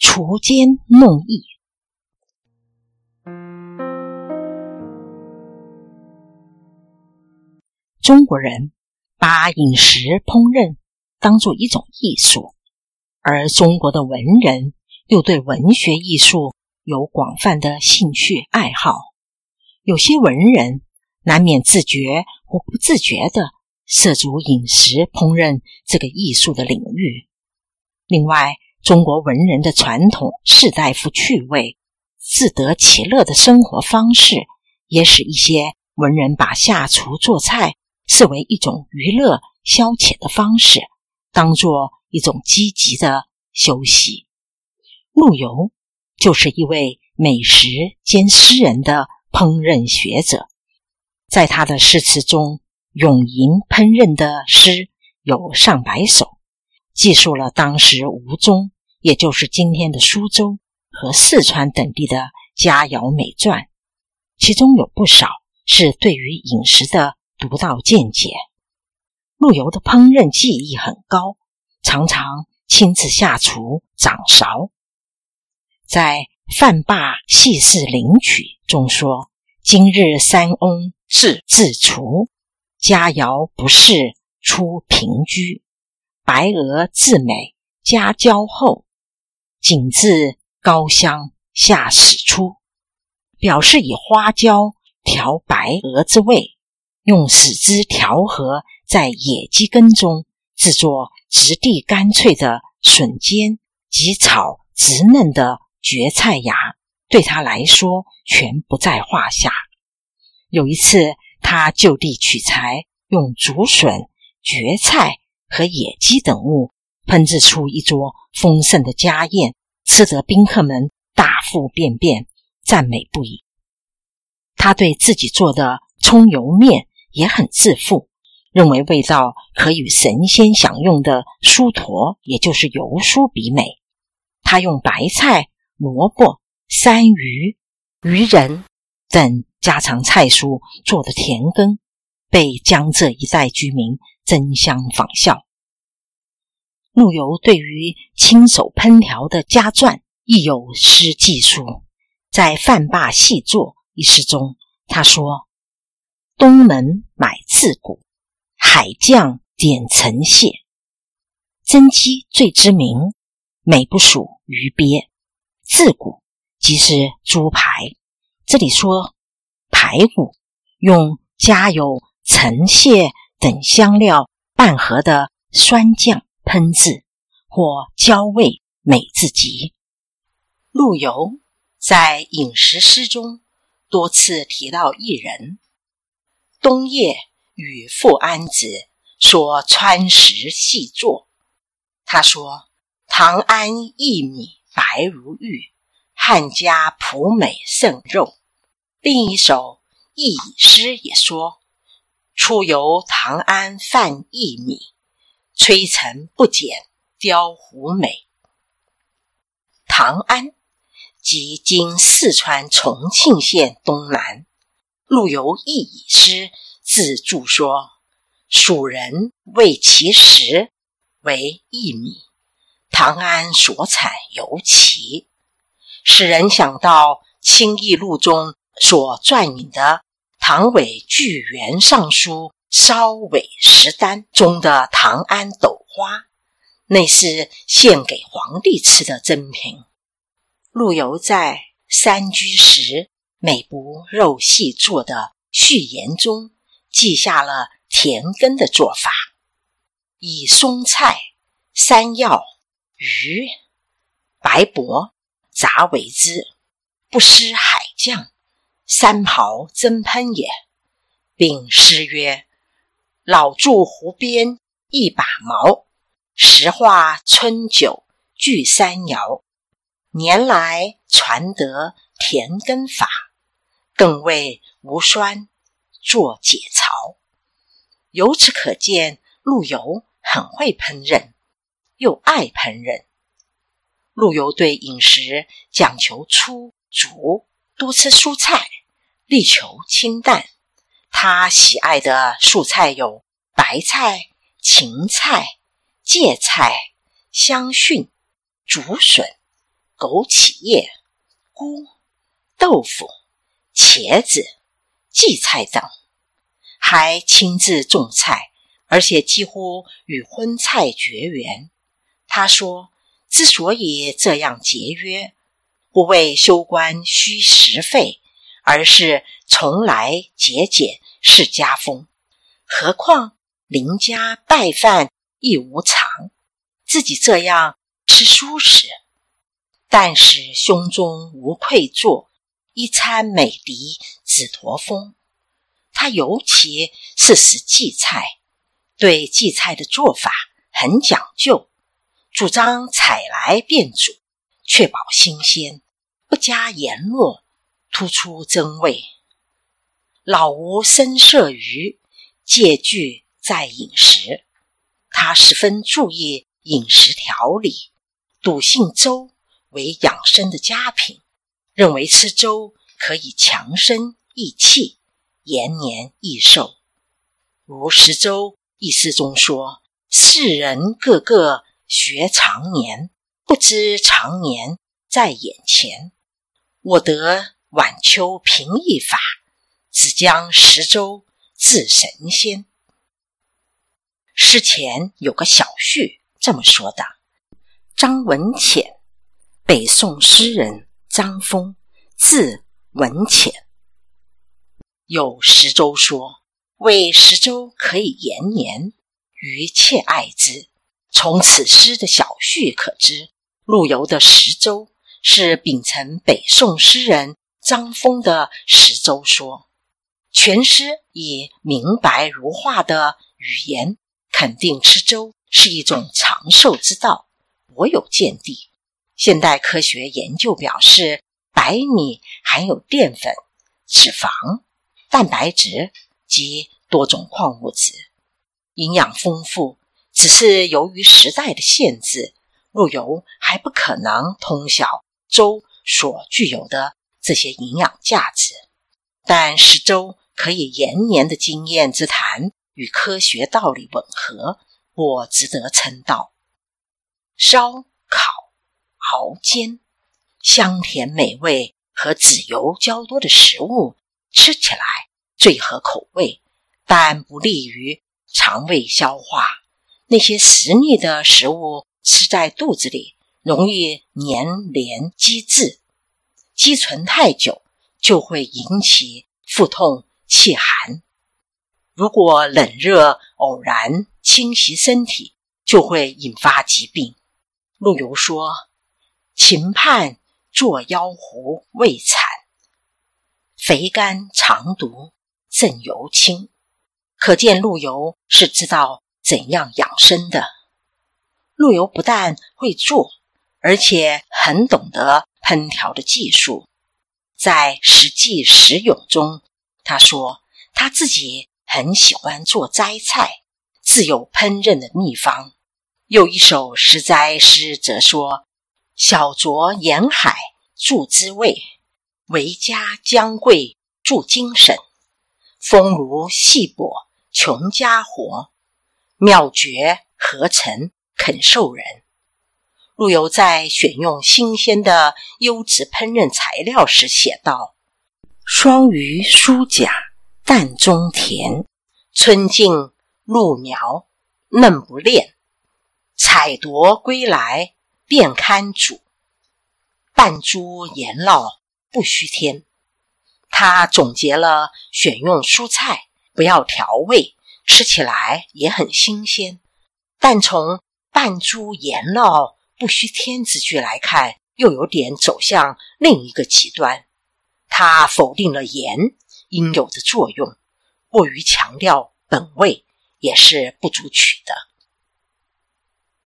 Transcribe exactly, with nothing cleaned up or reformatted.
锄奸弄役。中国人把饮食烹饪当作一种艺术，而中国的文人又对文学艺术有广泛的兴趣爱好。有些文人难免自觉或不自觉地涉足饮食烹饪这个艺术的领域。另外，中国文人的传统士大夫趣味、自得其乐的生活方式，也使一些文人把下厨做菜视为一种娱乐消遣的方式，当作一种积极的休息。陆游就是一位美食兼诗人的烹饪学者，在他的诗词中，咏吟烹饪的诗有上百首，记述了当时吴中，也就是今天的苏州和四川等地的佳肴美馔，其中有不少是对于饮食的独到见解。陆游的烹饪技艺很高，常常亲自下厨掌勺。在饭罢戏事领曲中说，今日三翁是自厨，佳肴不是出平居，白鹅自美家交厚，锦自高香下始出，表示以花椒调白鹅之味，用使之调和在野鸡羹中，制作质地干脆的笋尖及炒直嫩的蕨菜芽，对他来说全不在话下。有一次，他就地取材，用竹笋、蕨菜和野鸡等物烹制出一桌丰盛的家宴，吃得宾客们大腹便便，赞美不已。他对自己做的葱油面也很自负，认为味道可与神仙享用的酥坨，也就是油酥比美。他用白菜、萝卜、山芋、鱼仁等家常菜蔬做的田羹，被江浙一带居民争相仿效。陆游对于亲手烹调的家馔亦有诗记述，在《饭罢细作》一诗中，他说：东门买自骨，海酱点橙蟹，蒸鸡最知名，美不属鱼鳖。自骨即是猪排，这里说排骨用加有橙蟹等香料拌合的酸酱烹制，或焦味美至极。陆游在饮食诗中多次提到一人，东叶与傅安子说川食细作，他说唐安益米白如玉，汉家朴美胜肉。另一首益米诗也说，出游唐安饭益米，炊尘不减雕湖美。唐安即今四川重庆县东南。陆游亦以诗自注说，蜀人谓其食为益米，唐安所产尤奇，使人想到清议录中所撰引的唐伪巨源尚书烧尾食单中的唐安斗花，那是献给皇帝吃的珍品。陆游在山居时每不肉细做的序言中记下了田羹的做法，以松菜、山药、鱼、白柏杂为之，不施海酱，三刨蒸烹也。并诗曰：老住湖边一把茅，石化春酒聚三肴，年来传得田羹法，更为无酸做解槽。由此可见，陆游很会烹饪，又爱烹饪。陆游对饮食讲求粗足，多吃蔬菜，力求清淡。他喜爱的蔬菜有白菜、芹菜、芥菜、香蕈、竹笋、 枸杞叶、菇、豆腐、茄子、荠菜等，还亲自种菜，而且几乎与荤菜绝缘。他说，之所以这样节约，不为修官虚实费，而是从来节俭是家风。何况邻家拜饭亦无常，自己这样吃舒适，但使胸中无愧坐，一餐美敌只驼峰。他尤其是食荠菜，对荠菜的做法很讲究，主张采来便煮，确保新鲜，不加盐落，突出真味。老无深摄于戒具在饮食，他十分注意饮食调理，笃信粥为养生的佳品，认为吃粥可以强身益气，延年益寿。如食粥一诗中说，世人个个学长年，不知长年在眼前。我得晚秋平易法，只将食粥治神仙。诗前有个小序这么说的：张文潜，北宋诗人，张风，字文潜。有食粥说，为食粥可以延年，余切爱之。从此诗的小序可知，陆游的食粥是秉承北宋诗人张风的食粥说。全诗以明白如画的语言，肯定吃粥是一种长寿之道，颇有见地。现代科学研究表示，白米含有淀粉、脂肪、蛋白质及多种矿物质，营养丰富，只是由于时代的限制，陆游还不可能通晓粥所具有的这些营养价值。但食粥可以延年的经验之谈与科学道理吻合，或值得称道。烧、烤、熬、煎，香甜美味和脂油较多的食物吃起来最合口味，但不利于肠胃消化。那些食腻的食物吃在肚子里，容易粘连积滞，积存太久就会引起腹痛气寒。如果冷热偶然侵袭身体，就会引发疾病。陆游说，秦畔坐妖狐未惨，肥甘长毒正由轻。可见陆游是知道怎样养生的。陆游不但会做，而且很懂得烹调的技术。在《食记食咏》中，他说他自己很喜欢做摘菜，自有烹饪的秘方。又一首食摘诗则说，小酌沿海助滋味，维加姜桂助精神，风炉细簸穷家活，妙绝合成肯受人。陆游在选用新鲜的优质烹饪材料时写道，双鱼酥甲淡中甜，春尽露苗嫩不炼，采夺归来便堪煮，半株盐烙不须添。他总结了选用蔬菜，不要调味，吃起来也很新鲜。但从半株盐烙不须添之句来看，又有点走向另一个极端。他否定了盐应有的作用，过于强调本味也是不足取的。